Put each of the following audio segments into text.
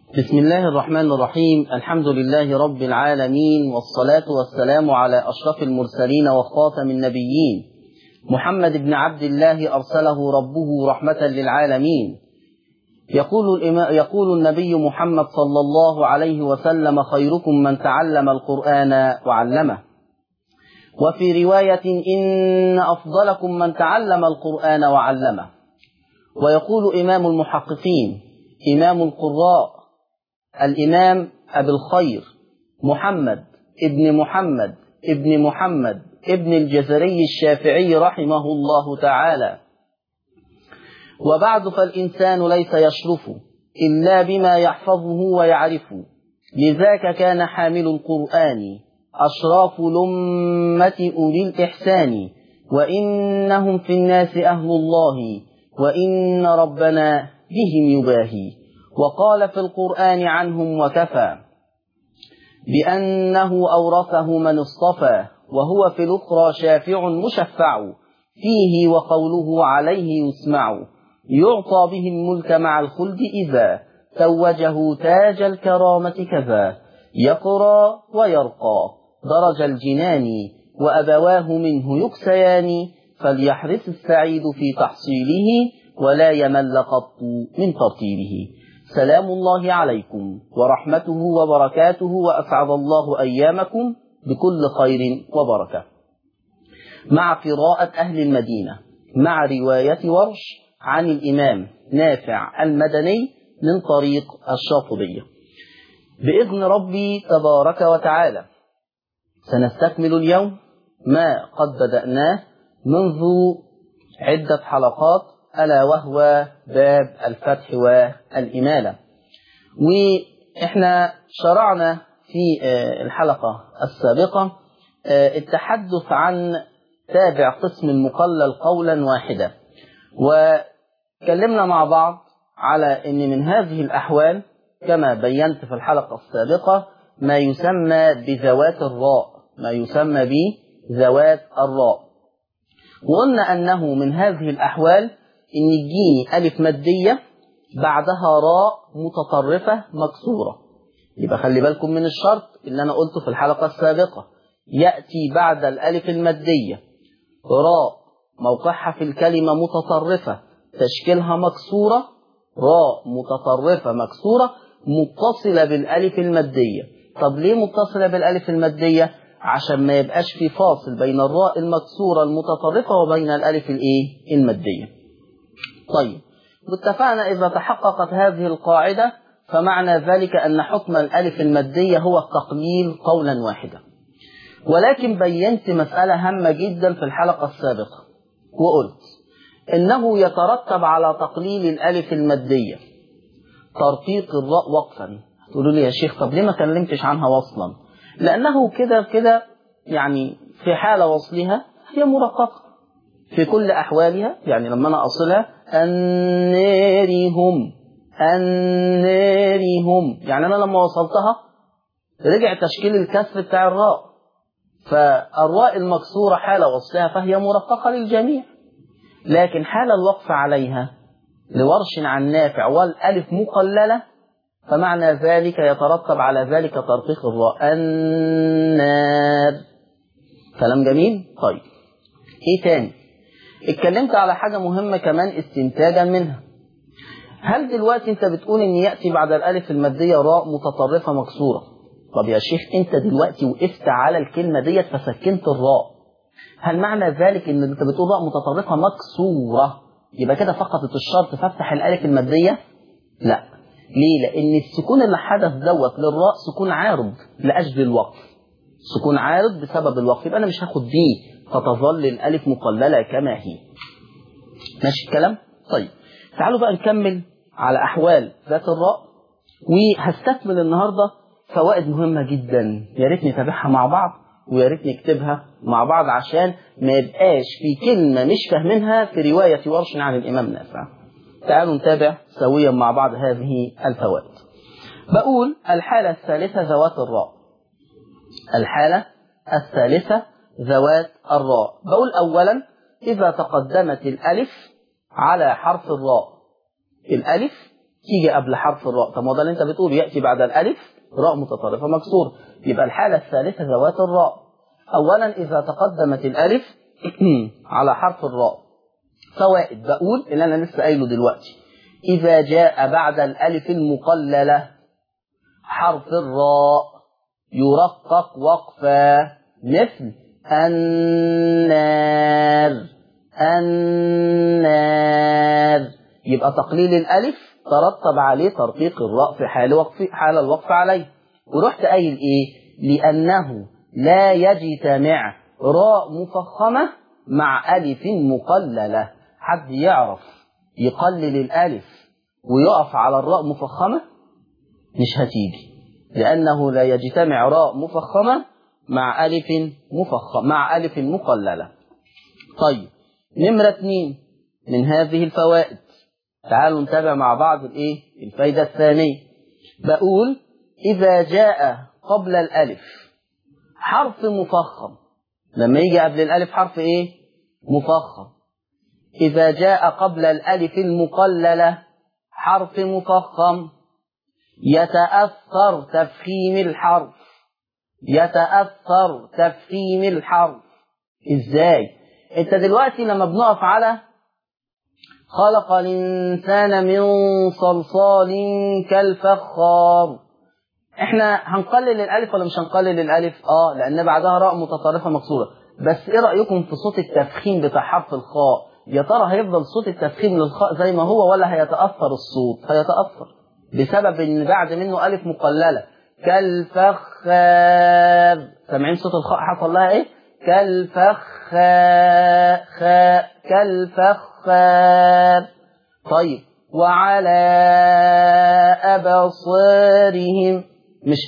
بسم الله الرحمن الرحيم. الحمد لله رب العالمين، والصلاة والسلام على أشرف المرسلين وخاتم النبيين محمد بن عبد الله أرسله ربه رحمة للعالمين. يقول النبي محمد صلى الله عليه وسلم: خيركم من تعلم القرآن وعلمه. وفي رواية: إن أفضلكم من تعلم القرآن وعلمه. ويقول إمام المحققين إمام القراء الإمام أبي الخير محمد ابن محمد ابن الجزري الشافعي رحمه الله تعالى: وبعد، فالإنسان ليس يشرف إلا بما يحفظه ويعرفه، لذاك كان حامل القرآن أشراف الأمة أولي الإحسان، وإنهم في الناس أهل الله، وإن ربنا بهم يباهي. وقال في القرآن عنهم وكفى بأنه أورثه من اصطفى، وهو في الأخرى شافع مشفع، فيه وقوله عليه يسمع، يعطى به الملك مع الخلد إذا توجه تاج الكرامة كذا، يقرى ويرقى درج الجنان، وأبواه منه يكسيان، فليحرص السعيد في تحصيله، ولا يمل قط من ترتيبه. سلام الله عليكم ورحمته وبركاته، وأسعد الله أيامكم بكل خير وبركة. مع قراءة أهل المدينة مع رواية ورش عن الإمام نافع المدني من طريق الشاطبية، بإذن ربي تبارك وتعالى سنستكمل اليوم ما قد بدأناه منذ عدة حلقات، ألا وهو باب الفتح والإمالة. وإحنا شرعنا في الحلقة السابقة التحدث عن تابع قسم المقلل قولا واحدا، وكلمنا مع بعض على أن من هذه الأحوال كما بينت في الحلقة السابقة ما يسمى بذوات الراء، وقلنا أنه من هذه الأحوال إن يجيني ألف مادية بعدها راء متطرفة مكسورة. يبقى خلي بالكم من الشرط اللي أنا قلته في الحلقة السابقة: يأتي بعد الألف المادية راء موقعها في الكلمة متطرفة تشكيلها مكسورة، راء متطرفة مكسورة متصلة بالألف المادية. طب ليه متصلة بالألف المادية؟ عشان ما يبقاش في فاصل بين الراء المكسورة المتطرفة وبين الألف المادية. طيب، واتفقنا إذا تحققت هذه القاعدة فمعنى ذلك أن حكم الألف المادية هو التقليل قولا واحدا. ولكن بينت مسألة هامة جدا في الحلقة السابقة، وقلت إنه يترتب على تقليل الألف المادية ترقيق الراء وقفا. تقولوا لي يا شيخ طب ليه ما كلمتش عنها وصلا؟ لأنه كده يعني في حال وصلها هي مرققة في كل أحوالها. يعني لما أنا أصلها النارهم، يعني أنا لما وصلتها رجع تشكيل الكسر بتاع الراء، فالراء المكسورة حال وصلها فهي مرققة للجميع، لكن حال الوقف عليها لورش عن نافع والألف مقللة، فمعنى ذلك يترتب على ذلك ترقيق الراء النار. كلام جميل. طيب، ايه تاني؟ اتكلمت على حاجة مهمة كمان استنتاجا منها. هل دلوقتي انت بتقول ان يأتي بعد الألف المادية راء متطرفة مكسورة؟ طب يا شيخ انت دلوقتي وقفت على الكلمة ديت فسكنت الراء، هل معنى ذلك ان انت بتقول راء متطرفة مكسورة يبقى كده فقطت الشرط فافتح الألف المادية؟ لا. ليه؟ لأن السكون اللي حدث دوت للراء سكون عارض لأجل الوقف، سكون عارض بسبب الوقف، يبقى أنا مش هاخد دي، فتظل الألف مقللة كما هي. ماشي الكلام؟ طيب، تعالوا بقى نكمل على أحوال ذات الراء، وهستكمل النهاردة فوائد مهمة جدا يا ريت نتابعها مع بعض ويا ريت نكتبها مع بعض عشان ما يبقاش في كلمة مش فاهمينها في رواية ورش عن الإمام نافع. تعالوا نتابع سويا مع بعض هذه الفوائد. بقول الحالة الثالثة ذوات الراء. الحالة الثالثة ذوات الراء. بقول أولا إذا تقدمت الألف على حرف الراء، الألف تيجي قبل حرف الراء. طب ما ده اللي انت بتقول يأتي بعد الألف راء متطرفة مكسورة. يبقى الحالة الثالثة ذوات الراء. أولا إذا تقدمت الألف على حرف الراء. فوائد بقول اللي أنا لسه قايله دلوقتي. إذا جاء بعد الألف المقللة حرف الراء يرقق وقفا مثل النار. النار يبقى تقليل الألف ترتب عليه ترقيق الراء في حال الوقف عليه. ورحت قايل إيه؟ لأنه لا يجتمع راء مفخمة مع ألف مقللة. حد يعرف يقلل الألف ويقف على الراء مفخمة؟ مش هتيجي، لأنه لا يجتمع راء مفخمة مع ألف مقللة. طيب نمرة 2 من هذه الفوائد. تعالوا نتابع مع بعض الفايدة الثانية. بقول إذا جاء قبل الألف حرف مفخم. لما يجي قبل الألف حرف مفخم. إذا جاء قبل الألف المقللة حرف مفخم يتأثر تفخيم الحرف. إزاي؟ أنت دلوقتي لما بنقف على خلق الإنسان من صلصال كالفخار، احنا هنقلل الألف ولا مش هنقلل الألف؟ لأن بعدها راء متطرفة مكسورة. بس ايه رأيكم في صوت التفخيم بتاع حرف الخاء؟ يا ترى هيفضل صوت التفخيم للخاء زي ما هو ولا هيتأثر الصوت؟ هيتأثر بسبب ان بعد منه ألف مقللة. كالفخار، سامعين صوت الخاء حصل لها ايه؟ كالفخار. طيب وعلى أبصارهم، مش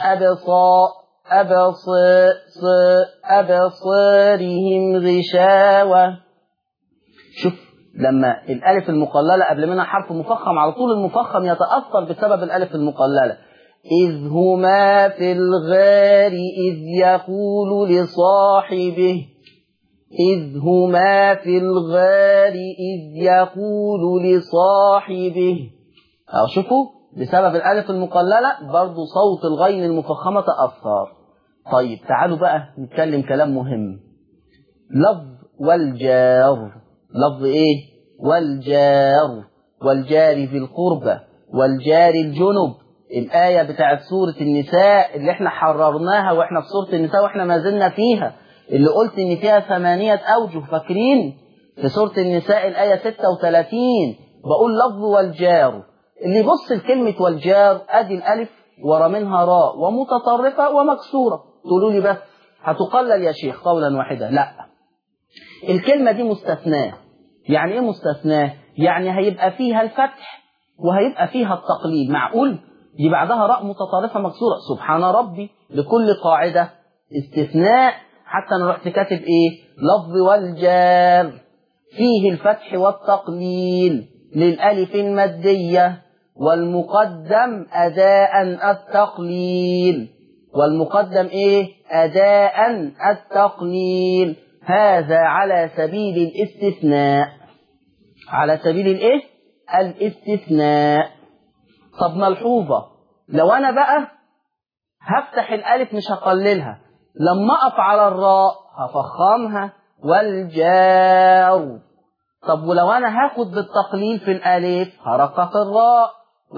أبصارهم غشاوة. شوف لما الألف المقللة قبل منها حرف مفخم على طول المفخم يتأثر بسبب الألف المقللة. إذ هما في الغار إذ يقول لصاحبه. إذ هما في الغار إذ يقول لصاحبه. شوفوا بسبب الألف المقللة برضو صوت الغين المفخمة تأثر. طيب تعالوا بقى نتكلم كلام مهم. لفظ والجار. لفظ والجار. والجار ذي القربى والجار الجنب. الآية بتاعت سورة النساء اللي احنا حررناها واحنا في سورة النساء واحنا ما زلنا فيها، اللي قلت ان فيها 8 أوجه. فاكرين في سورة النساء الآية 36 بقول لفظ والجار. اللي يبص لكلمة والجار ادي الألف ورا منها راء ومتطرفة ومكسورة. تقولوا لي بس هتقلل يا شيخ قولا واحدا. لا، الكلمة دي مستثناة. يعني ايه مستثناة؟ يعني هيبقى فيها الفتح وهيبقى فيها التقليل. معقول دي بعدها راء متطرفة مكسورة؟ سبحان ربي، لكل قاعدة استثناء. حتى انا رحت كاتب لفظ والجار فيه الفتح والتقليل للألف المادية والمقدم أداء التقليل. والمقدم أداء التقليل. هذا على سبيل الاستثناء. على سبيل الاستثناء. طب ملحوظة، لو أنا بقى هفتح الألف مش هقللها، لما أقف على الراء هفخمها والجار. طب ولو أنا هاخد بالتقليل في الألف هرقق الراء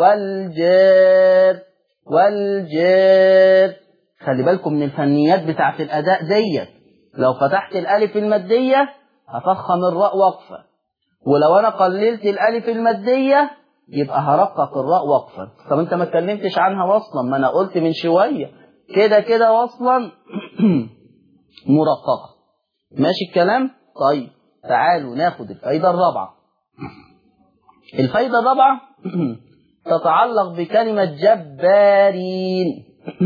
والجار. خلي بالكم من الفنيات بتاعت الأداء ديت. لو فتحت الألف المادية هفخم الراء وقفة، ولو أنا قللت الألف المادية يبقى هرقق الراء وقفا. طب انت ما اتكلمتش عنها وصلا، ما انا قلت من شوية كده وصلا مرققة. ماشي الكلام؟ طيب تعالوا ناخد الفايدة الرابعة. الفايدة الرابعة تتعلق بكلمة جبارين.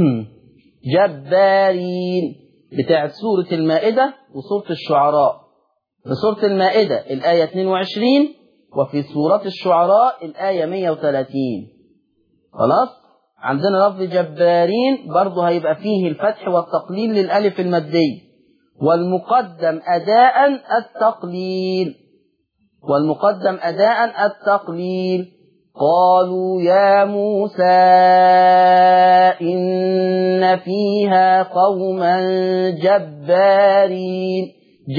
جبارين بتاعت سورة المائدة وسورة الشعراء. في سورة المائدة الآية 22 وفي سورة الشعراء الآية 130. خلاص؟ عندنا لفظ جبارين برضه هيبقى فيه الفتح والتقليل للألف المادية والمقدم أداء التقليل. قالوا يا موسى إن فيها قوما جبارين.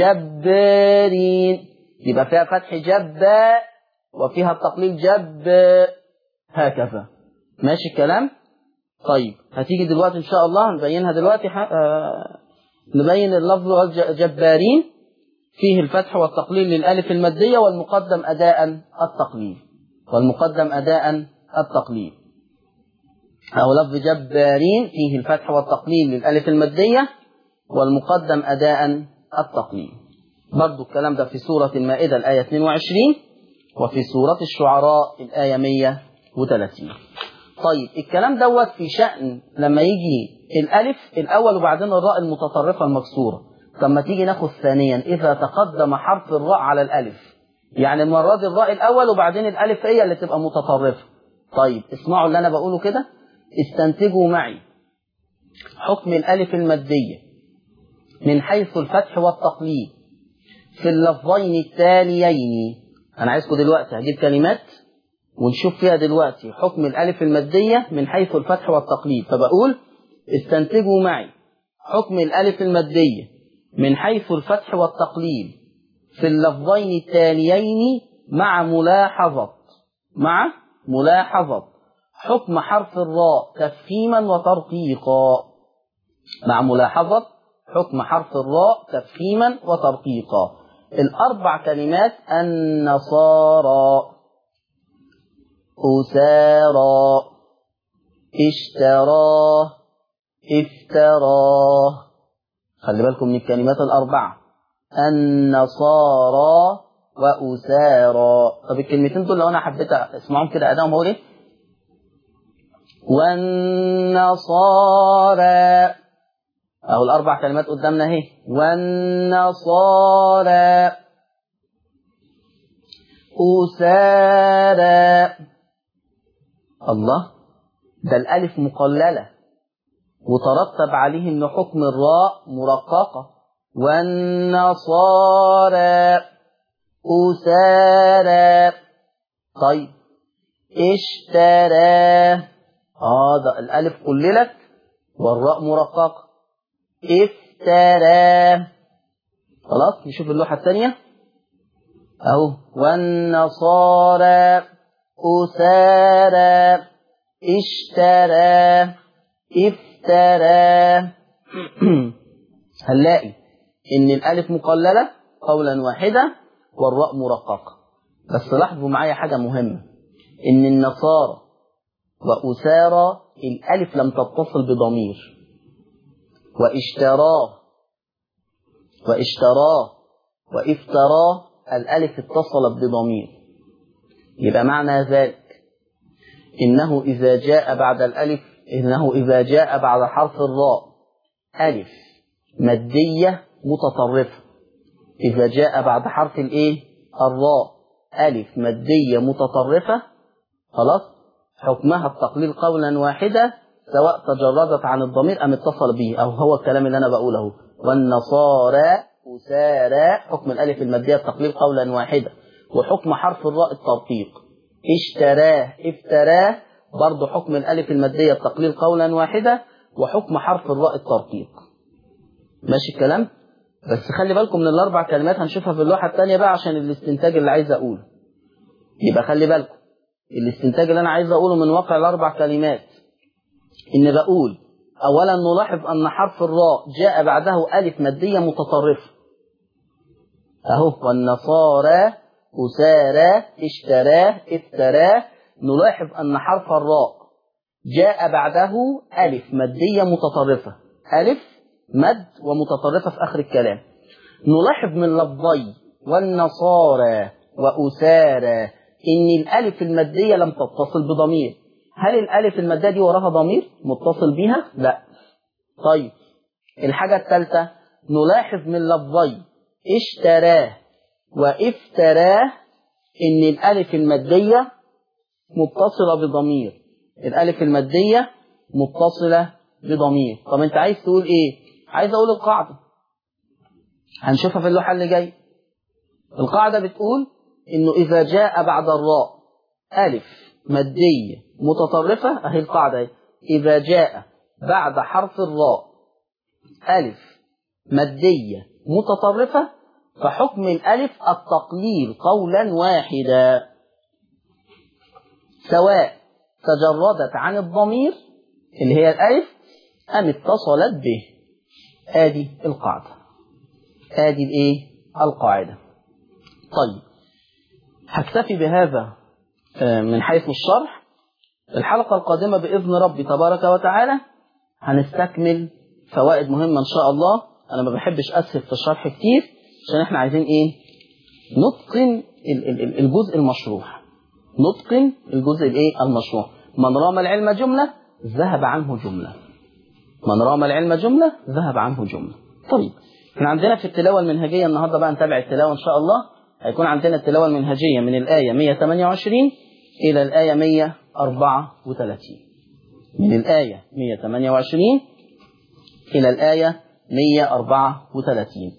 يبقى فيها فتح جبا وفيها التقليل جب هكذا. ماشي الكلام؟ طيب هتيجي دلوقتي إن شاء الله نبينها دلوقتي. نبين اللفظ جبارين فيه الفتح والتقليل للألف المادية والمقدم أداء التقليل. أو لفظ جبارين فيه الفتح والتقليل للألف المادية والمقدم أداء التقليل. برضو الكلام ده في سورة المائدة الآية 22 وفي سورة الشعراء الآية 130. طيب الكلام دوت في شأن لما يجي الألف الأول وبعدين الراء المتطرفة المكسورة. لما تيجي ناخد ثانيا إذا تقدم حرف الراء على الألف، يعني المرة دي الراء الأول وبعدين الألف هي اللي تبقى متطرفة. طيب اسمعوا اللي أنا بقوله كده، استنتجوا معي حكم الألف المادية من حيث الفتح والتقليل في اللفظين التاليين. أنا عايزكم دلوقتي هجيب كلمات ونشوف فيها دلوقتي حكم الألف المادية من حيث الفتح والتقليل. فبقول استنتجوا معي حكم الألف المادية من حيث الفتح والتقليل في اللفظين التاليين مع ملاحظة حكم حرف الراء تفخيما وترقيقا. الأربع كلمات: النصارى، أسارى، اشتراه، افتراه. خلي بالكم من الكلمات الأربعة: النصارى وأسارى. طب الكلمتين دول لو أنا حبيت اسمعهم كده أداهم هو ليه؟ والنصارى أهو الأربع كلمات قدامنا اهي. والنصارى، أسارى. الله، ده الألف مقللة وترتب عليه إن حكم الراء مرققة. والنصارى، أسارى. طيب اشتراه، ده الألف قللت والراء مرققة. افتراه. خلاص نشوف اللوحة الثانية أهو. والنصارى، أسارى، اشتراه، افتراه. هنلاقي إن الألف مقللة قولا واحدا والراء مرققة. بس لاحظوا معايا حاجة مهمة، إن النصارى وأسارى الألف لم تتصل بضمير. واشتراه وافتراه الألف اتصلت بضمير. يبقى معنى ذلك إنه إذا جاء بعد حرف الراء ألف مادية متطرفة. إذا جاء بعد حرف الراء ألف مادية متطرفة، خلاص حكمها التقليل قولا واحدا، سواء تجردت عن الضمير أم اتصل به، أو هو الكلام اللي أنا بقوله. والنصارى، أسارى، حكم الألف المادية التقليل قولا واحدا، وحكم حرف الراء الترقيق. اشتراه، افتراه، برضو حكم الألف المادية التقليل قولا واحدا، وحكم حرف الراء الترقيق. ماشي الكلام؟ بس خلي بالكم من الأربع كلمات هنشوفها في اللوحة الثانية بقى عشان الاستنتاج اللي عايز أقوله. يبقى خلي بالكم الاستنتاج اللي أنا عايز أقوله من واقع الأربع كلمات، إن بقول أولا نلاحظ أن حرف الراء جاء بعده ألف مادية متطرفة أهو. والنصارى، أسارى، اشتراه، افتراه. نلاحظ أن حرف الراء جاء بعده ألف مادية متطرفة، ألف مد ومتطرفة في آخر الكلام. نلاحظ من لفظي والنصارى وأسارى إن الألف المادية لم تتصل بضمير. هل الألف المادية دي وراها ضمير متصل بها؟ لا. طيب الحاجة الثالثة، نلاحظ من لفظي اشتراه وافتراه إن الألف المادية متصلة بضمير. الألف المادية متصلة بضمير. طب أنت عايز تقول إيه؟ عايز أقول القاعدة هنشوفها في اللوحة اللي جاي. القاعدة بتقول إنه إذا جاء بعد الراء ألف مادية متطرفة، أهي القاعدة، إذا جاء بعد حرف الراء ألف مادية متطرفة فحكم الألف التقليل قولا واحدا، سواء تجردت عن الضمير اللي هي الألف أم اتصلت به. آدي القاعدة، آدي القاعدة. طيب هكتفي بهذا من حيث الشرح. الحلقة القادمة بإذن ربي تبارك وتعالى هنستكمل فوائد مهمة إن شاء الله. أنا ما بحبش أسهب في الشرح كتير عشان إحنا عايزين نتقن الجزء المشروح، نتقن الجزء المشروح. من رام العلم جملة ذهب عنه جملة، من رام العلم جملة ذهب عنه جملة. طيب احنا عندنا في التلاوة المنهجية النهاردة بقى نتابع التلاوة إن شاء الله. هيكون عندنا التلاوة المنهجية من الآية 128 إلى الآية 134، من الآية 128 إلى الآية 134.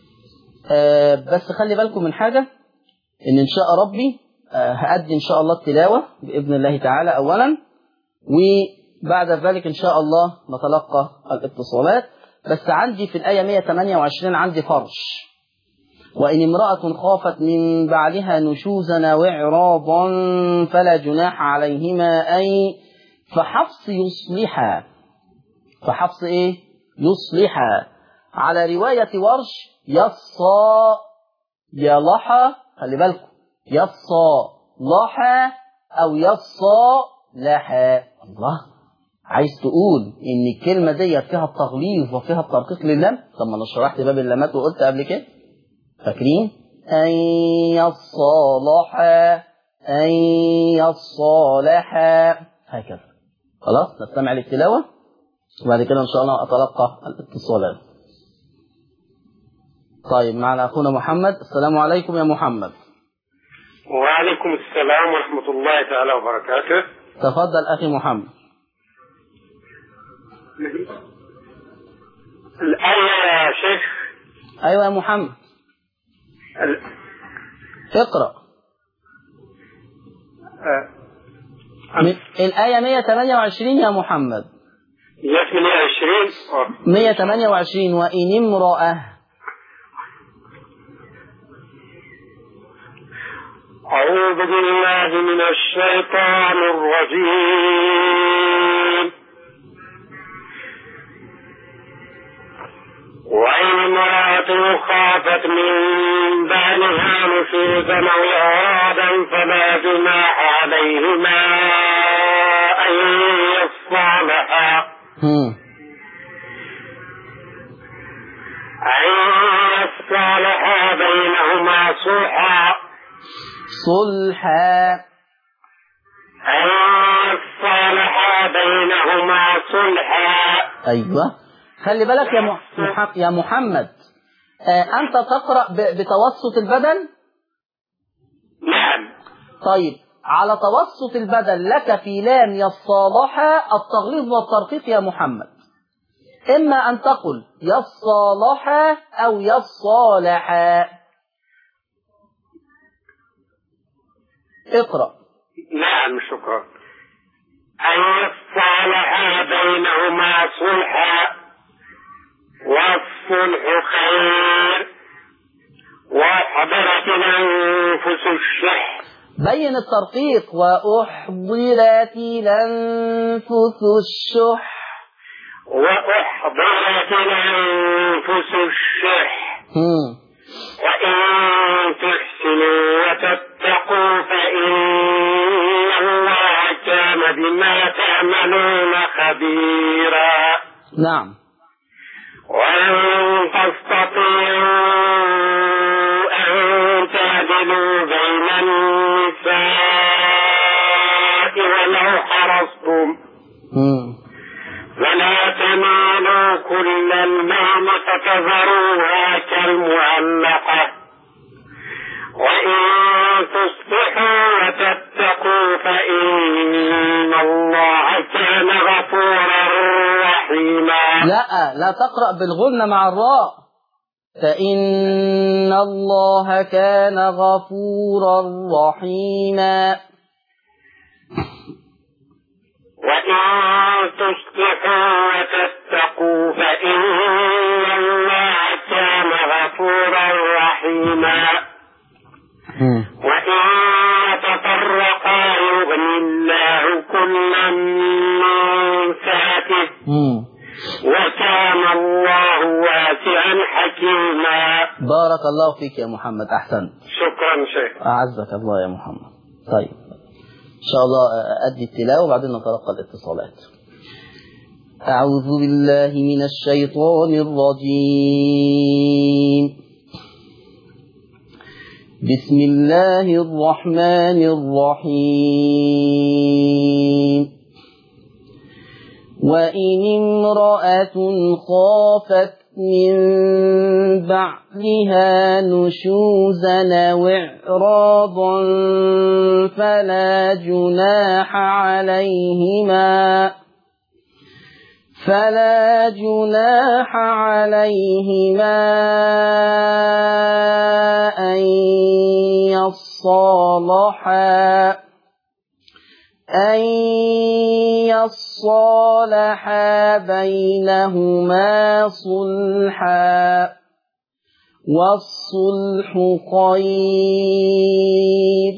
بس خلي بالكم من حاجة، إن شاء ربي هأدي إن شاء الله التلاوة بإذن الله تعالى أولا، وبعد ذلك إن شاء الله نتلقى الاتصالات. بس عندي في الآية 128 عندي فرش: وإن امرأة خافت من بعلها نشوزا وإعراضا فلا جناح عليهما أن فحفص يصلحا، فحفص يصلحا. على رواية ورش يصا يلحا، خلي بالكم، يصا لحا أو يصا لحا. الله، عايز تقول إن الكلمة دي فيها التغليظ وفيها الترقيق لللام؟ طب ما أنا شرحت باب اللامات وقلت قبل كده، فاكرين؟ أن يصالحا، أن يصالحا، هكذا. خلاص نستمع للتلاوة وبعد كده إن شاء الله أتلقى الاتصالات. طيب معنا أخونا محمد. السلام عليكم يا محمد. وعليكم السلام ورحمة الله تعالى وبركاته. تفضل أخي محمد. الآية يا شيخ. أيوة يا محمد، اقرأ الآية 128 يا محمد. 128. وإن امرأة. أعوذ بالله من الشيطان الرجيم. وإن امرأة خافت من بعلها نشوزا أو إعراضا فلا جناح عليهما أن يصالحا بينهما صلحا. بينهما صلحا. أيوة، خلي بالك يا محمد، أنت تقرأ بتوسط البدن؟ نعم. طيب على توسط البدن لك في لام يصالحا التغليظ والترقيق يا محمد. إما أن تقل يصالحا أو يصالحا. اقرأ. نعم شكرا. أن يصالحا بينهما صلحا والصلح خير وأحضرت الأنفس الشح. بين الترقيق: وأحضرت الأنفس الشح. وأحضرت الأنفس الشح. وإن تحسنوا وتتقوا فإن الله كان بما تعملون خبيرا. نعم. وإن تستطيعوا أن تعدلوا بين النساء ولو حرصتم ولا تميلوا كل الميل فتذروها كالمعلقة. وإن تصلحوا وتتقوا فإن الله كان غفورا رحيما. لا تقرأ بالغنة مع الراء. فإن الله كان غفورا رحيما. وإن تصلحوا وتتقوا فإن الله كان غفورا رحيما وإن تفرقا يغني الله كلا من سعته وكان الله واسعا حكيما. بارك الله فيك يا محمد، أحسنت. شكرا شيخ. أعزك الله يا محمد. طيب إن شاء الله أدي التلاوة وبعدين نتلقى الاتصالات. أعوذ بالله من الشيطان الرجيم. بسم الله الرحمن الرحيم. وإن امرأة خافت من بعدها نشوزا أو إعراضا فلا جناح عليهما أن يصالحا بينهما صلحا والصلح خير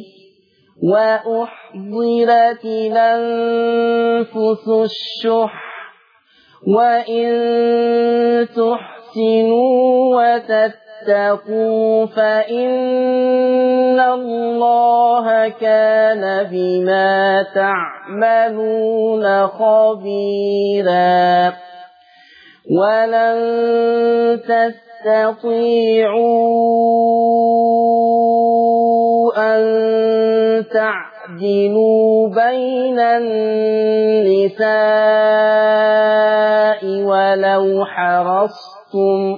وأحضرت الأنفس الشح وإن تحسنوا وتتقوا فإن الله كان بما تعملون خبيرا. ولن تستطيعوا أن تعدلوا بين النساء ولو حرصتم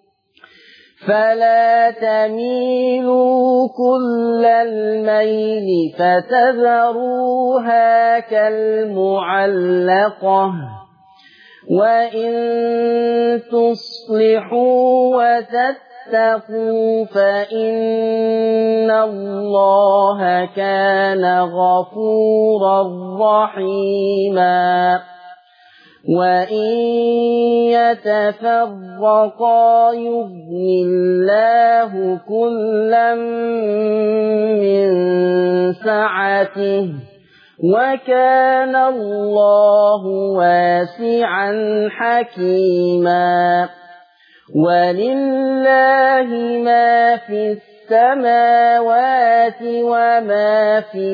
فلا تميلوا كل الميل فتذروها كالمعلقة وإن تصلحوا وتتقوا فإن الله كان غفورا رحيما. وإن يتفرقا يغن الله كلا من سعته وكان الله واسعا حكيما. ولله ما في السماوات وما في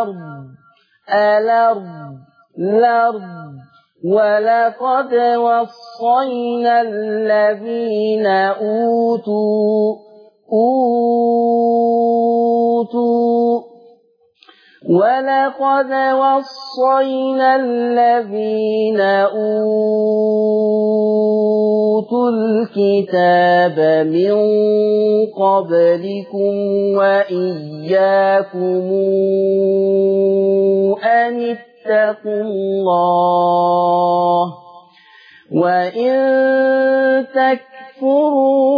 الأرض ولقد وصينا الذين أوتوا الكتاب من قبلكم وإياكم أن اتقوا الله وإن تكفروا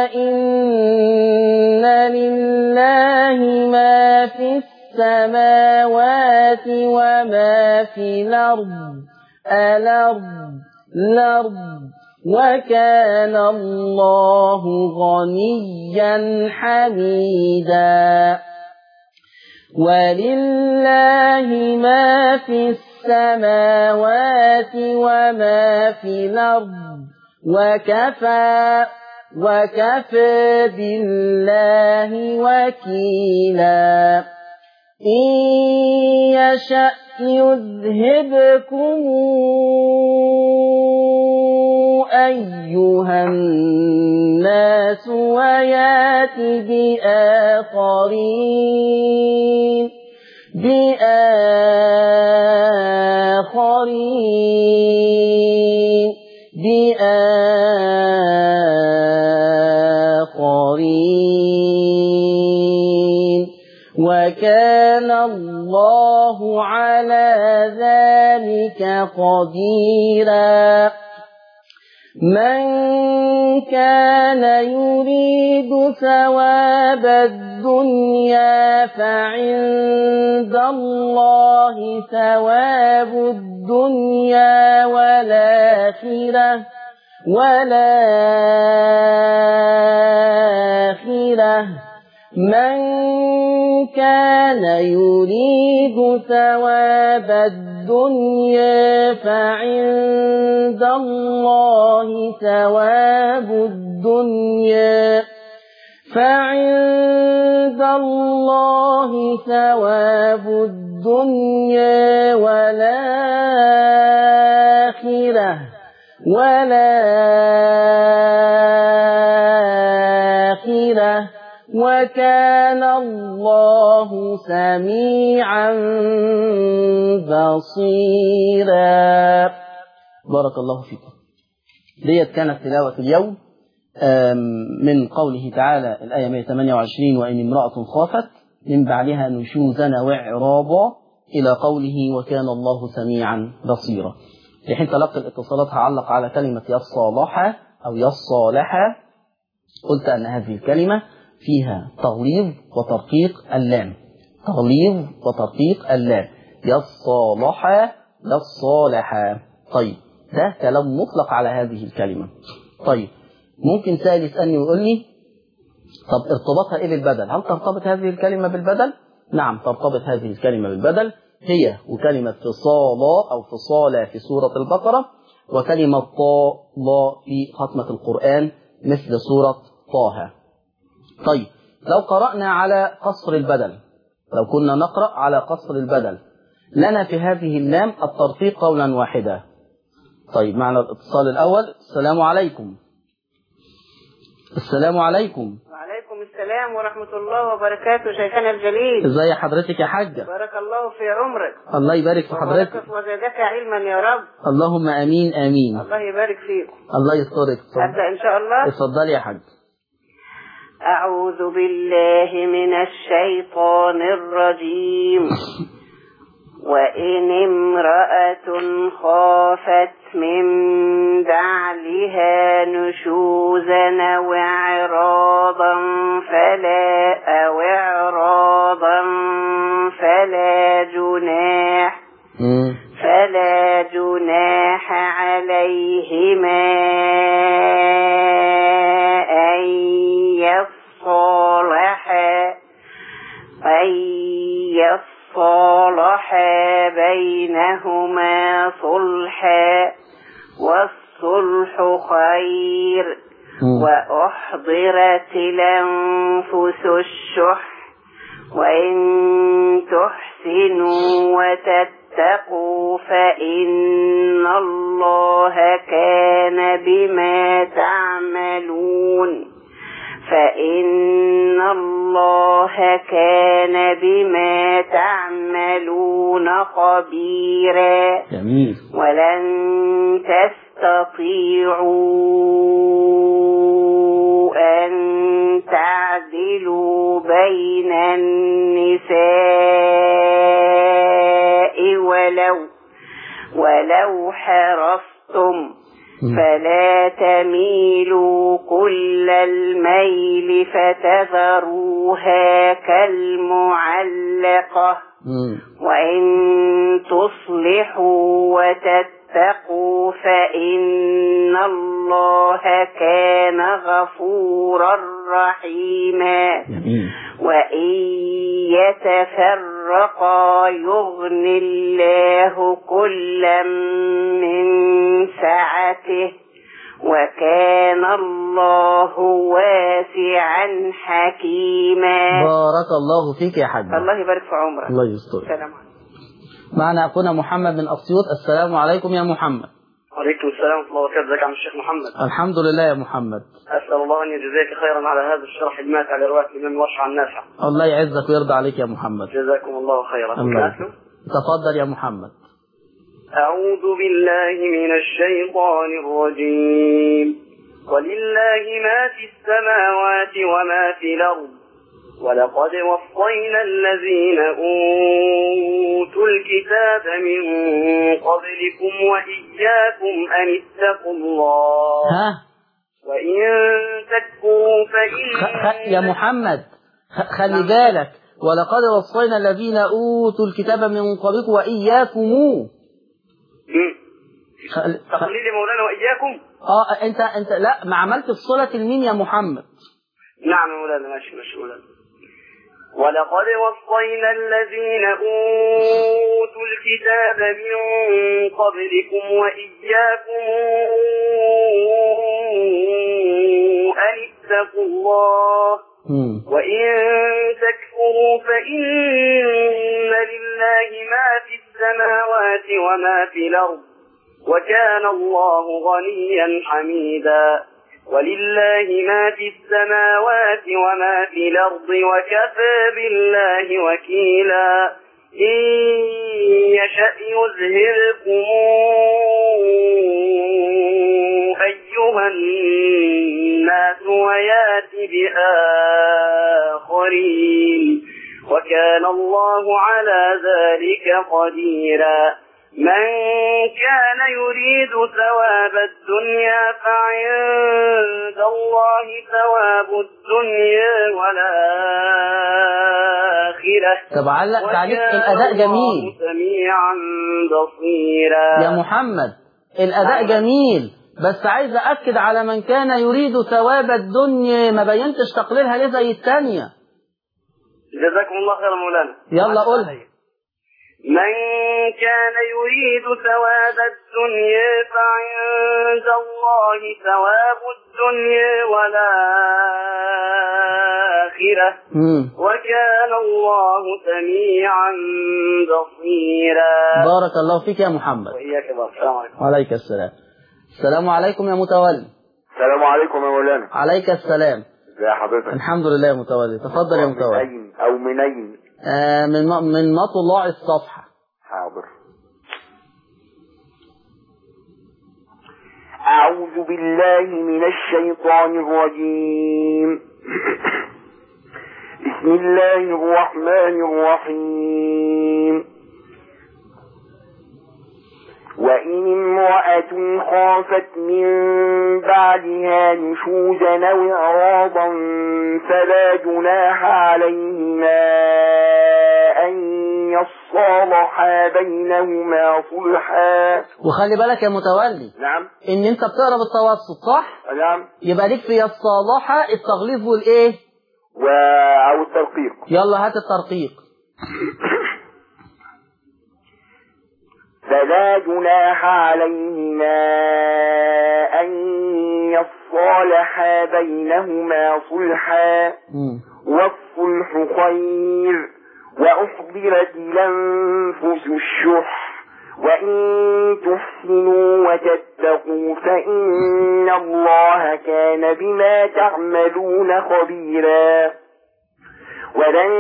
فإن لله ما في السماوات وما في الأرض وكان الله غنيا حميدا. ولله ما في السماوات وما في الأرض وكفى بالله وكيلا. إن يشأ يذهبكم أيها الناس ويات بآخرين وكان الله على ذلك قديرا. من كان يريد ثواب الدنيا فعند الله ثواب الدنيا والآخرة من كان يريد ثواب الدنيا فعند الله ثواب الدنيا والآخرة وكان الله سميعا بصيرا. بارك الله فيكم. ديت كانت تلاوة اليوم من قوله تعالى الآية 128 وإن امرأة خافت من بعدها نشوزا وإعراضا إلى قوله وكان الله سميعا بصيرا. في حين تلقي الاتصالات هعلق على كلمة يصالحة أو يصالحة. قلت أن هذه الكلمة فيها تغليظ وترقيق اللام، تغليظ وترقيق اللام، يصالحة يصالحة. طيب ده كلام مطلق على هذه الكلمة. طيب ممكن سائل يسألني ويقول لي طب ارتباطها ايه بالبدل؟ هل ترتبط هذه الكلمة بالبدل؟ نعم ترتبط هذه الكلمة بالبدل، هي وكلمة فصالا أو فصالا في سورة البقرة، وكلمة طا في ختمة القرآن مثل سورة طه. طيب لو قرأنا على قصر البدل، لو كنا نقرأ على قصر البدل لنا في هذه اللام الترقيق قولا واحدا. طيب معنا الاتصال الأول. السلام عليكم. السلام عليكم. وعليكم السلام ورحمة الله وبركاته. شيخنا الجليل، ازي حضرتك يا حاجة؟ بارك الله في عمرك. الله يبارك في حضرتك وزادك علما يا رب. اللهم امين امين. الله يبارك فيكم. الله يسترك. أبدأ إن شاء الله. اتفضلي يا حاج. أعوذ بالله من الشيطان الرجيم. وإن امرأة خافت من بعلها نشوزا وإعراضا فلا جناح عليهما أن يصالحا بينهما صلحا والصلح خير. وأحضرت الأنفس الشح وإن تحسنوا وتتقوا فإن الله كان بما تعملون خبيرا. جميل. ولن تستطيعوا أن تعدلوا بين النساء ولو حرصتم فلا تميلوا كل الميل فتذروها كالمعلقة. وإن تصلحوا وتتقوا فإن الله كان غفورا رحيما. وإن يتفرقا يغن الله كلا من سعته وكان الله واسعا حكيما. بارك الله فيك يا حاج. الله يبارك في عمرك. الله يستر. السلام عليكم. معنا أخونا محمد من أسيوط. السلام عليكم يا محمد. وعليكم السلام ورحمة الله وبركاته. ازيك يا عم الشيخ محمد؟ الحمد لله يا محمد. أسأل الله أن يجزاك خيرا على هذا الشرح الماتع لرواية الإمام الواشع النافع. الله يعزك ويرضى عليك يا محمد. جزاكم الله خيرا. تفضل يا محمد. أعوذ بالله من الشيطان الرجيم. ولله ما في السماوات وما في الأرض ولقد وصينا الذين أوتوا الكتاب من قبلكم وإياكم وإياكم أن اتقوا الله وإن تكفروا فإن يا محمد خلي بالك، ولقد وصينا الذين أوتوا الكتاب من قبلكم وإياكم. تقليل مولانا وإياكم. انت لا، ما عملت الصلة المين يا محمد. نعم مولانا، ماشي مولانا. ولقد وصينا الذين أوتوا الكتاب من قبلكم وإياكم أن اتقوا الله وإن تكفروا فإن لله ما في السماوات وما في الأرض وكان الله غنيا حميدا. ولله ما في السماوات وما في الأرض وكفى بالله وكيلا. إن يشأ يذهبكم أيها الناس ويأتي بآخرين وكان الله على ذلك قديرا. من كان يريد ثواب الدنيا فعند الله ثواب الدنيا والآخرة. طب تعليق الأداء جميل سميعا بصيرا. يا محمد الأداء جميل، بس عايز أكد على من كان يريد ثواب الدنيا، ما بينتش تقليلها ليه زي الثانية. جزاكم الله خير مولانا. يلا قولها. من كان يريد ثواب الدنيا فعند الله ثواب الدنيا والآخرة وكان الله سميعا بصيرا. بارك الله فيك يا محمد. وإياك الله. السلام عليكم. وعليك السلام. السلام عليكم يا متولي. السلام عليكم يا مولانا. عليك السلام. ازي حضرتك؟ الحمد لله يا متولي. تفضل يا متولي. من أين أو من أين؟ من مطلع الصفحة. حاضر. أعوذ بالله من الشيطان الرجيم. بسم الله الرحمن الرحيم. وإن امرأة خافت من بعدها نشوزا أو إعراضا فلا جناح عليهما أن يصالحا بينهما صلحا. وخلي بالك يا متولي. نعم. إن أنت بتقرأ بالتوسط صح؟ نعم. يبقى ليك في الصالحة التغليظ والإيه؟ أو الترقيق. يلا هات الترقيق. فلا جناح عليهما أن يصالحا بينهما صلحا والصلح خير وأحضرت الأنفس الشح وإن تحسنوا وتتقوا فإن الله كان بما تعملون خبيرا. ولن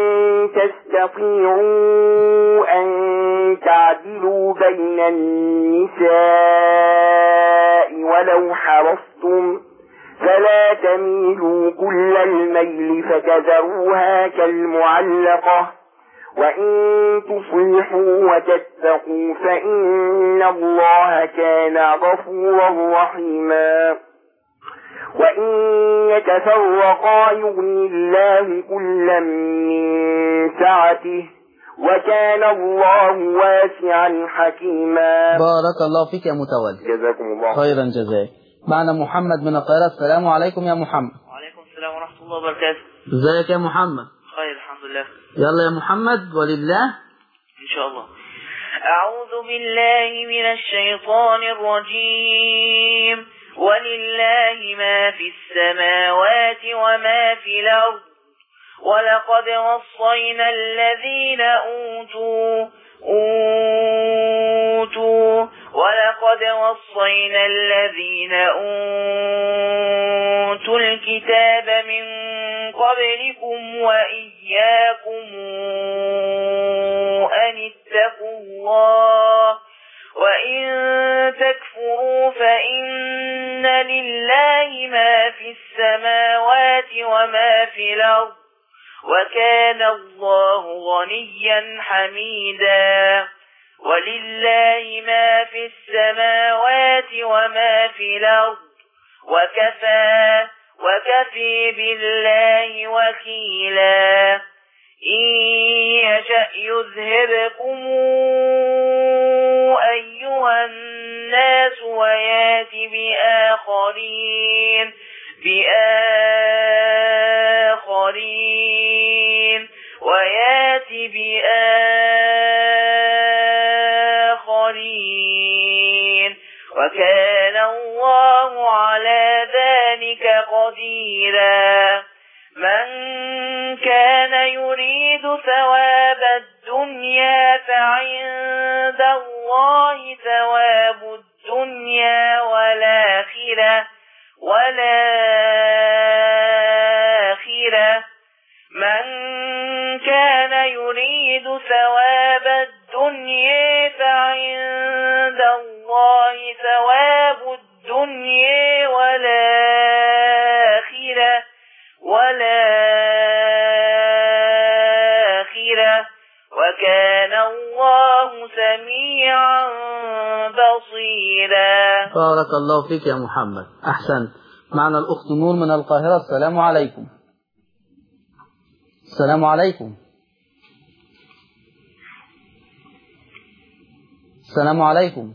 تستطيعوا أن تعدلوا بين النساء ولو حرصتم فلا تميلوا كل الميل فتذروها كالمعلقة وإن تصلحوا وتتقوا فإن الله كان غفورا رحيما. وإن يتفرقا يغني الله كلا من سعته وكان الله واسعا حكيما. بارك الله فيك يا متولي. جزاكم الله خيرا جزاك. معنا محمد من القاهرة. السلام عليكم يا محمد. وعليكم السلام ورحمة الله وبركاته. ازيك يا محمد؟ خير الحمد لله. يلا يا محمد ولله إن شاء الله. أعوذ بالله من الشيطان الرجيم. ولله ما في السماوات وما في الأرض ولقد وصينا الذين أوتوا الكتاب من قبلكم وإياكم أن اتقوا الله وإن تكفروا فإن لله ما في السماوات وما في الأرض وكان الله غنيا حميدا. ولله ما في السماوات وما في الأرض وكفي بالله وكيلا إن يشأ يذهبكم أيها الناس ويأتي بآخرين وكان الله على ذلك قديرا من كان يريد ثواب الدنيا فعند الله ثواب الدنيا والآخرة من كان يريد ثواب الدنيا فعند الله ثواب الدنيا والآخرة وكان الله سميعا بصيرا. بارك الله فيك يا محمد، أحسن. معنا الأخت نور من القاهرة. السلام عليكم. السلام عليكم. السلام عليكم.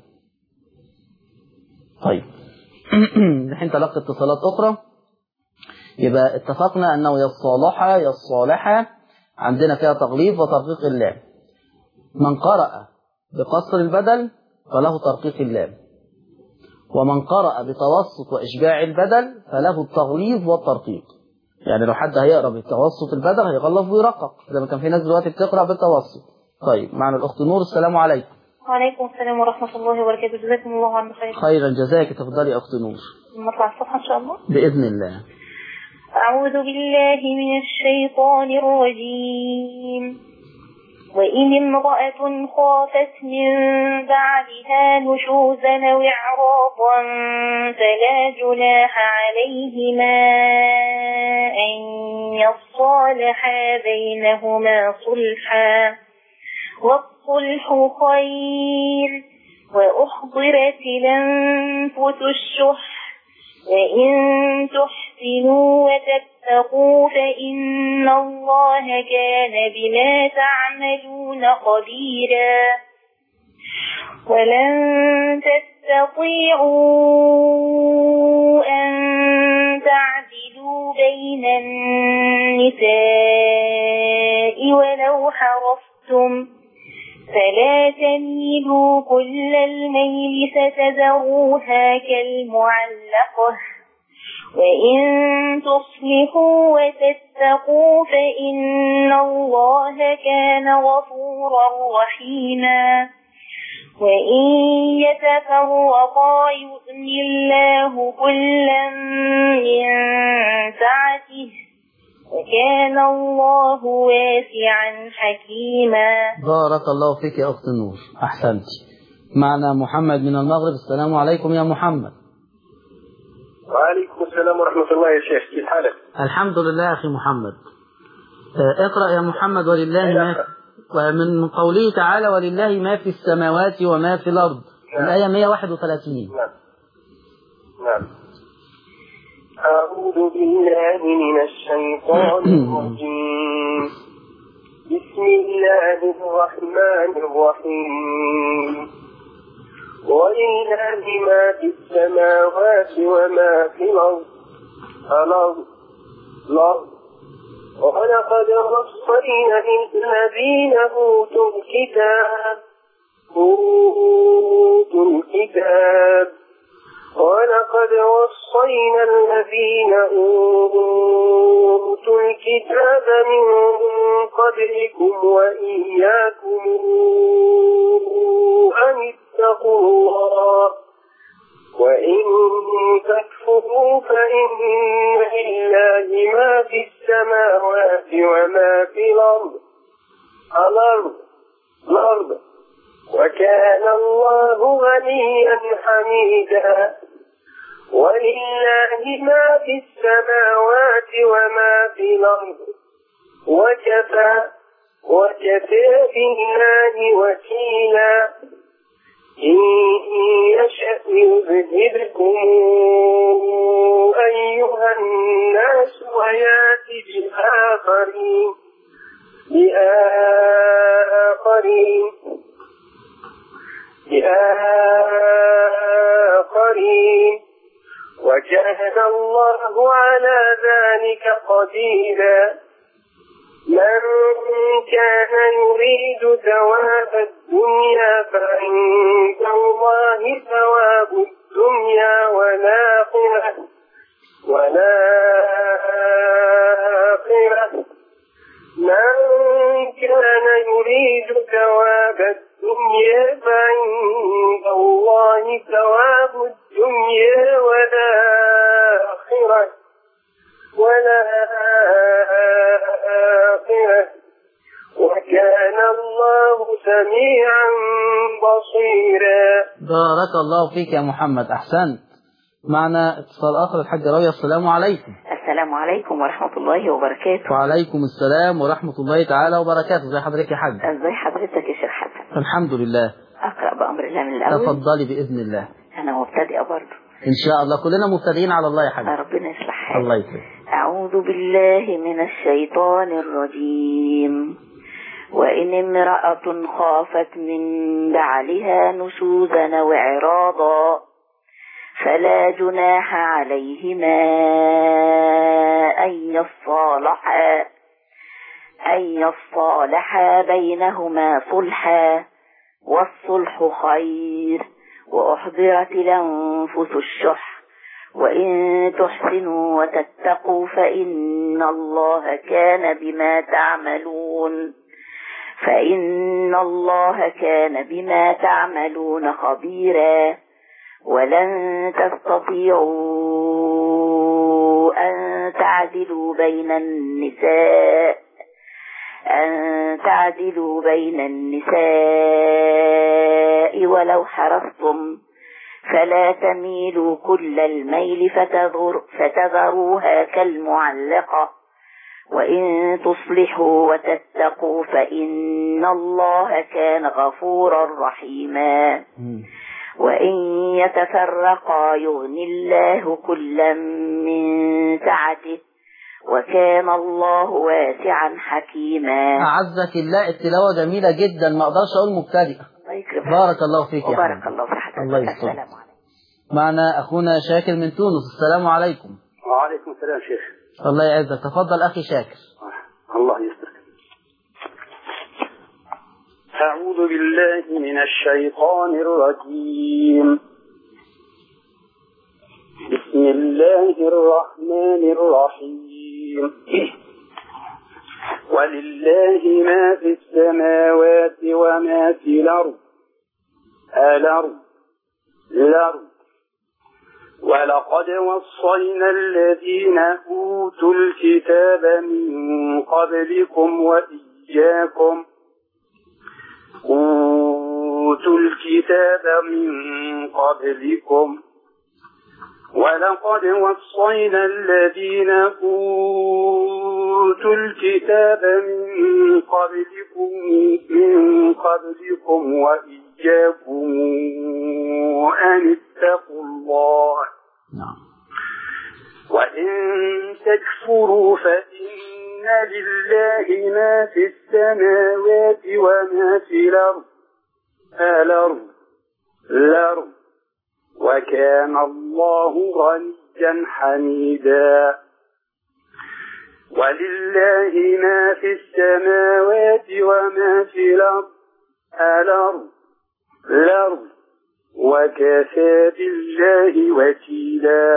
طيب نحن تلقى اتصالات أخرى. يبقى اتفقنا أنه يا الصالحة عندنا فيها تغليظ وترقيق اللام. من قرأ بقصر البدل فله ترقيق اللام، ومن قرأ بتوسط وإشباع البدل فله التغليظ والترقيق. يعني لو حد هيقرأ بتوسط البدل هيغلظ ويرقق زي ما كان في ناس دلوقتي بتقرأ بالتوسط. طيب معنا الأخت نور. السلام عليكم. وعليكم السلام ورحمة الله وبركاته. جزاكم الله عنا خير. خيرا جزاك. تفضلي يا أخت نور. نطلع الصفحة إن شاء الله بإذن الله. أعوذ بالله من الشيطان الرجيم. وإن امرأة خافت من بعدها نشوزا أو إعراضا فلا جناح عليهما أن يصالحا بينهما صلحا والصلح خير وأحضرت الأنفس الشح وإن تحسنوا وتتقوا فإن الله كان بما تعملون خبيرا. ولن تستطيعوا أن تعدلوا بين النساء ولو حرصتم فلا تميلوا كل الميل فتذروها كالمعلقة وإن تصلحوا وتتقوا فإن الله كان غفورا رحيما. وإن يتفرقا يغن الله كلا من سعته وكان الله واسعا حكيما. بارك الله فيك يا أخت النور، أحسنت. معنا محمد من المغرب. السلام عليكم يا محمد. وعليكم السلام ورحمة الله يا شيخ، كيف حالك؟ الحمد لله يا أخي محمد. اقرأ يا محمد. ولله ما ومن قوله تعالى ولله ما في السماوات وما في الأرض. الآية 131. نعم. أعوذ بالله من الشيطان الرجيم. بسم الله الرحمن الرحيم. ولله ما في السماوات وما في الأرض. ولقد وصينا الذين أوتوا الكتاب ولقد وصينا الذين أوتوا الكتاب من قبلكم وإياكم أن اتقوا الله وإن تكفروا فإن لله ما في السماوات وما في الأرض وكان الله غنيا حميدا. ولله ما في السماوات وما في الأرض وكفى بالله وكيلا. إن يشأ يذهبكم أيها الناس ويأتي بآخرين وكان الله على ذلك قديرا. من كان يريد ثواب الدنيا فعند الله ثواب الدنيا والآخرة من كان يريد ثواب الدنيا فعند الله ثواب الدنيا والآخرة وكان الله سميعا بصيرا. بارك الله فيك يا محمد، أحسنت. معنا اتصال آخر، الحاج راوية. السلام عليكم. السلام عليكم ورحمة الله وبركاته. وعليكم السلام ورحمة الله تعالى وبركاته. ازي حضرتك يا حاج؟ ازي حضرتك يا شيخ حسن؟ الحمد لله. أقرأ بأمر الله من الأول. تفضلي بإذن الله. أنا مبتدئة برضه إن شاء الله، كلنا مبتدئين على الله يا حاج. ربنا يصلح حالك. الله يسلمك. أعوذ بالله من الشيطان الرجيم. وإن امرأة خافت من بعلها نشوزا وإعراضا فلا جناح عليهما أن يصالحا بينهما صلحا والصلح خير وأحضرت الأنفس الشح وإن تحسنوا وتتقوا فإن الله كان بما تعملون خبيرا. ولن تستطيعوا أن تعدلوا بين النساء ولو حرصتم فلا تميلوا كل الميل فتذروها كالمعلقة وإن تصلحوا وتتقوا فإن الله كان غفورا رحيما. وإن يتفرقا يغني الله كلا من سعته وكان الله واسعا حكيما. أعزك الله، التلاوة جميلة جدا، ما أقدرش أقول مبتدئة. بارك الله فيك يا وبارك الله في حضرتك. الله يسلمك. السلام عليكم. معنا أخونا شاكر من تونس. السلام عليكم. وعليكم السلام شيخ. الله يعزك، تفضل أخي شاكر. الله يستر. أعوذ بالله من الشيطان الرجيم. بسم الله الرحمن الرحيم. ولله ما في السماوات وما في الأرض. ولقد وصينا الذين أوتوا الكتاب من قبلكم وإياكم ولقد وصينا الذين أوتوا الكتاب من قبلكم وإياكم أن اتقوا الله. وإن تكفروا فإن لله ما في السماوات وما في الأرض وكان الله غنيا حميدا. ولله ما في السماوات وما في الأرض وكفى بالله وكيلا.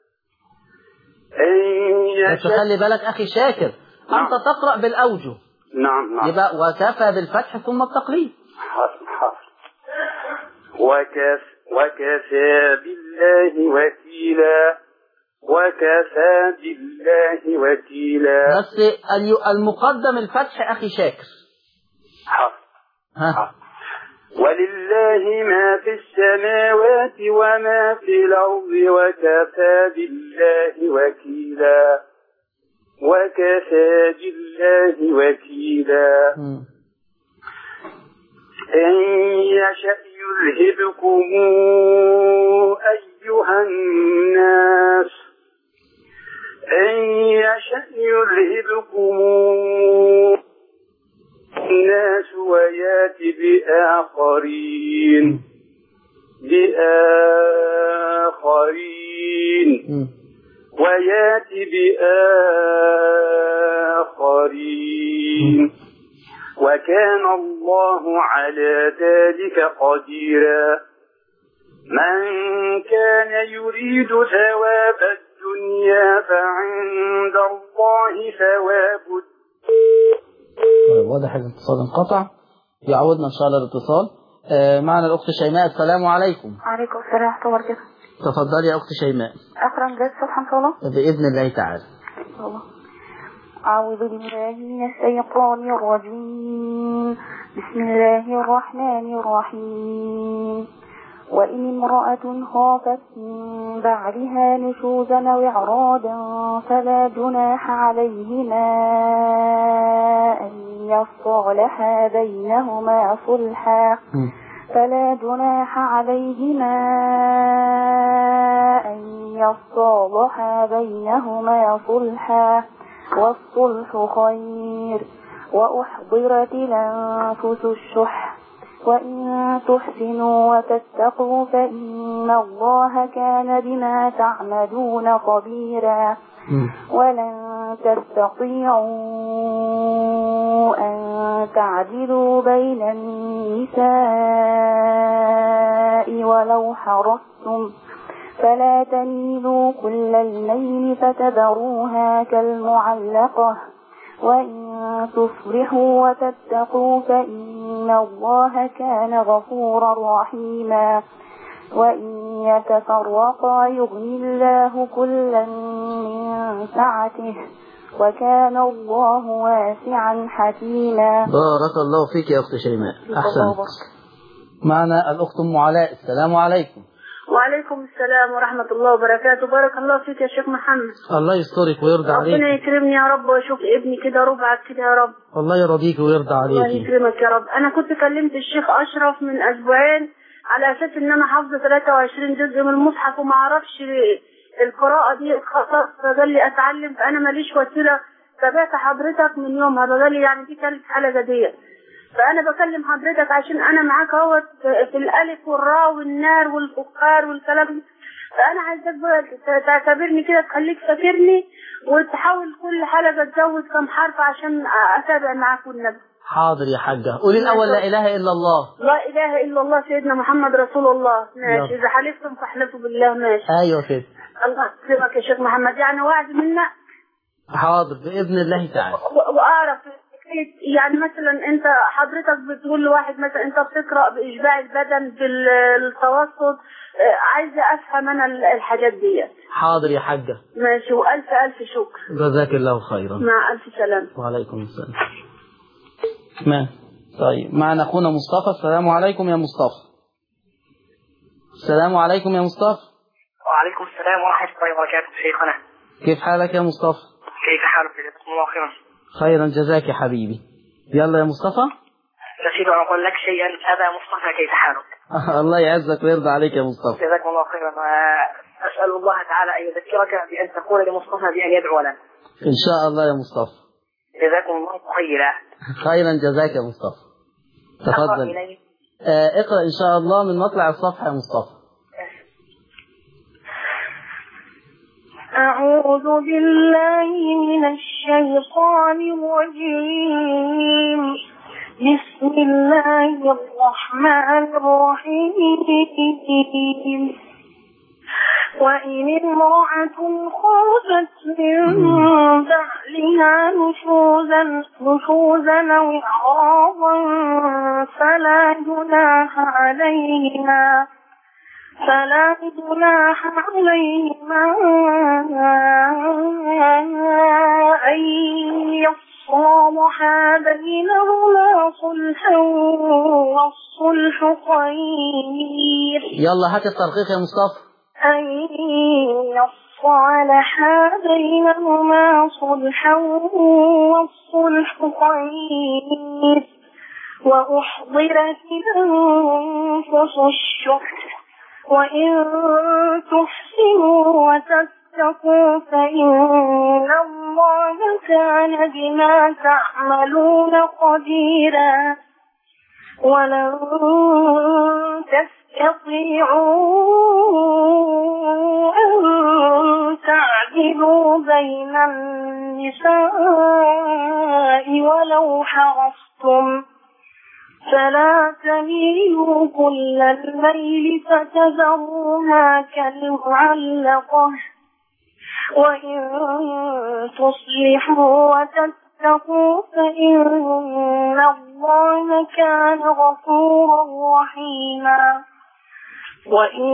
بس خلي بالك أخي شاكر، أنت تقرأ بالأوجه. نعم. يبقى وكفى بالفتح ثم التقليد. حاضر. وكفى بالله وكيلا. بس المقدم الفتح أخي شاكر. حاضر. ولله ما في السماوات وما في الأرض وكفى بالله وكيلا. إن يشأ يذهبكم الناس إن يشأ يذهبكم الناس ويأتي بآخرين وكان الله على ذلك قديرا من كان يريد ثواب الدنيا فعند الله ثواب واضح الاتصال انقطع، يعودنا ان شاء الله الاتصال. معنا الاخت شيماء. السلام عليكم. وعليكم السلام ورحمه الله وبركاته. تفضلي يا اخت شيماء. اقرا من جهه الصفحه ان شاء الله باذن الله تعالى. أعوذ بالله من الشيطان الرجيم. بسم الله الرحمن الرحيم. وإن امرأة خافت من بعلها نشوزا أو إعراضا فلا جناح عليهما أن يصالحا بينهما صلحا والصلح خير وأحضرت الأنفس الشح وإن تحسنوا وتتقوا فإن الله كان بما تعملون خبيرا ولن تستطيعوا أن تعدلوا بين النساء ولو حرصتم فلا تميلوا كل الميل فتذروها كالمعلقة وإن تصلحوا وتتقوا فإن الله كان غفورا رحيما وإن يتفرقا يغني الله كلا من سعته وكان الله واسعا حكيما. بارك الله فيك يا أخت شيماء، أحسنت. معنا الأخت أم علاء. السلام عليكم. وعليكم السلام ورحمة الله وبركاته. بارك الله فيك يا شيخ محمد. الله يسترك ويرضى عليك. ربنا يكرمني يا رب واشوف ابني كده ربعك كده يا رب. الله يرضيك ويرضى عليك. الله يكرمك يا رب. انا كنت كلمت الشيخ اشرف من اسبوعين على اساس ان انا حافظه 23 جزء من المصحف وما اعرفش القراءة دي خلاص، فقال لي اتعلم، فانا ماليش وسيلة، تابعت حضرتك من يومها، فقال لي يعني دي كانت حلقة دي، فأنا بكلم حضرتك عشان أنا معاك اهوت في الألف والراء والنار والفقار والكلام، فأنا عايزك بقى تعتبرني كده، تخليك فاكرني وتحاول كل حلقة تزود كم حرف عشان أتابع معاك والنبي. حاضر يا حاجة. قولي الأول لا إله إلا الله. لا إله إلا الله سيدنا محمد رسول الله. ماشي. إذا حلفتم فاحلفوا بالله. ماشي. أيوة كده. الله يكرمك يا شيخ محمد، يعني وعد منك. حاضر بإذن الله تعالى. وأعرف يعني مثلا انت حضرتك بتقول لواحد مثلا انت بتقرأ بإشباع البدن بالتوسط، عايزة افهم انا الحاجات دي. حاضر يا حاجة. ماشي. والف شكر. جزاك الله خيرا. مع الف سلامة. وعليكم السلام. طيب معنا اخونا مصطفى. السلام عليكم يا مصطفى. السلام عليكم يا مصطفى. وعليكم السلام ورحمة الله وبركاته شيخنا. كيف حالك يا مصطفى؟ كيف حالك؟ جزاكم الله خيرا. خيرا جزاك يا حبيبي. يلا يا مصطفى. نسيت أن أقول لك شيئا. أبا مصطفى كيف حالك؟ الله يعزك ويرضى عليك يا مصطفى. جزاكم الله خيرا. أسأل الله تعالى أن يذكرك بأن تقول لمصطفى بأن يدعو لنا. إن شاء الله يا مصطفى. جزاكم الله خيرا. خيرا جزاك يا مصطفى. تفضل. اقرأ إن شاء الله من مطلع الصفحة يا مصطفى. أعوذ بالله من الشيطان الرجيم. بسم الله الرحمن الرحيم. وإن امرأة خافت من بعلها نشوزا أو إعراضا فلا جناح عليهما أن يصالحا بينهما صلحا والصلح خير. يلا هات الترقيق يا مصطفى. أن يصالحا بينهما صلحا والصلح خير وأحضرت الأنفس الشح وإن تحسنوا وتتقوا فإن الله كان بما تعملون خبيرا ولن تستطيعوا أن تعدلوا بين النساء ولو حرصتم فلا تميلوا كل الميل فتذروها كالمعلقة وإن تصلحوا وتتقوا فإن الله كان غفورا رحيما وإن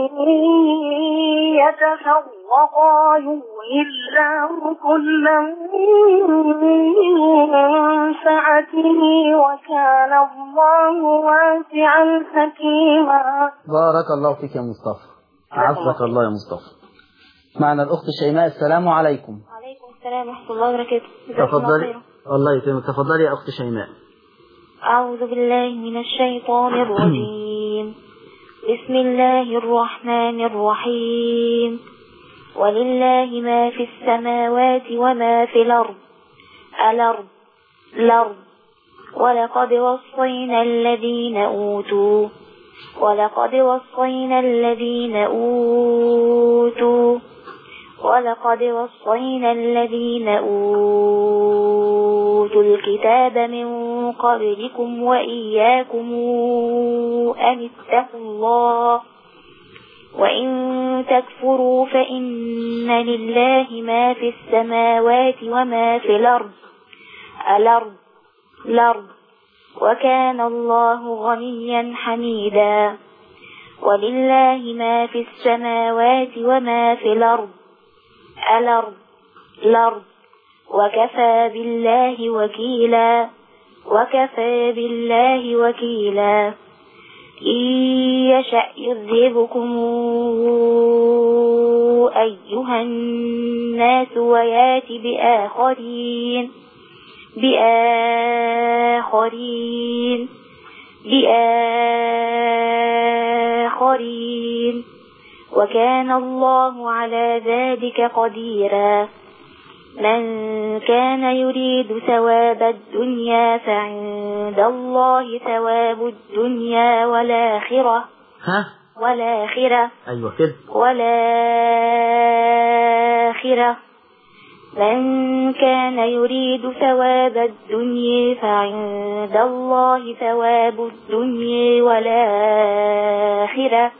يتفرقا يغني الله كلا من سعته وكان الله واسعا حكيما. بارك الله فيك يا مصطفى. عافاك الله يا مصطفى. معنا الأخت شيماء. السلام عليكم. وعليكم السلام ورحمة الله وبركاته. تفضلي. الله يكرمك. تفضلي يا أخت شيماء. أعوذ بالله من الشيطان الرجيم. بسم الله الرحمن الرحيم. ولله ما في السماوات وما في الأرض. الأرض ولقد وصينا الذين أوتوا الكتاب من قبلكم وإياكم أن اتقوا الله وإن تكفروا فإن لله ما في السماوات وما في الأرض. الأرض وكان الله غنيا حميدا. ولله ما في السماوات وما في الأرض. الأرض وكفى بالله وكيلا. إن يشأ يذهبكم أيها الناس ويأتي بآخرين وكان الله على ذلك قديرا. من كان يريد ثواب الدنيا فعند الله ثواب الدنيا والآخرة. أيوة كده. من كان يريد ثواب الدنيا فعند الله ثواب الدنيا والآخرة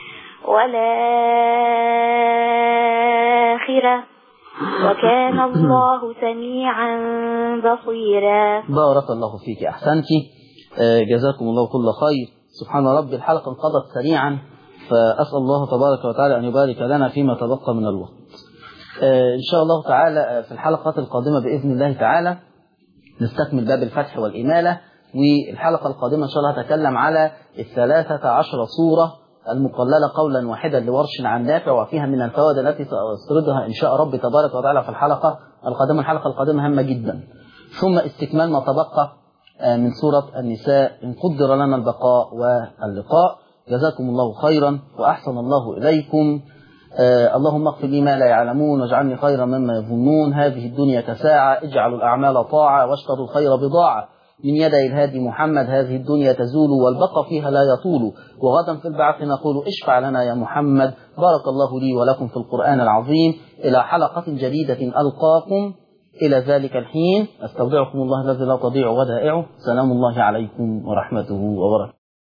وكان الله سميعا بصيرا. بارك الله فيك. أحسنتي. جزاكم الله كل خير. سبحان ربي الحلقة انقضت سريعا فأسأل الله تبارك وتعالى أن يبارك لنا فيما تبقى من الوقت. إن شاء الله تعالى في الحلقات القادمة بإذن الله تعالى نستكمل باب الفتح والإمالة. والحلقة القادمة إن شاء الله هتكلم على 13 سورة المقللة قولا واحدا لورش عن نافع وفيها من الفوائد التي سأسردها إن شاء ربي تبارك وتعالى في الحلقة القادمة. الحلقة القادمة هامة جدا. ثم استكمال ما تبقى من سورة النساء إن قدر لنا البقاء واللقاء. جزاكم الله خيرا وأحسن الله إليكم. اللهم اغفر لي ما لا يعلمون واجعلني خيرا مما يظنون. هذه الدنيا كساعة اجعلوا الأعمال طاعة واشتروا الخير بضاعة. من يدي الهادي محمد هذه الدنيا تزول والبقى فيها لا يطول. وغدا في البعث نقول اشفع لنا يا محمد. بارك الله لي ولكم في القرآن العظيم. إلى حلقة جديدة ألقاكم. إلى ذلك الحين أستودعكم الله الذي لا تضيع ودائعه. سلام الله عليكم ورحمته وبركاته.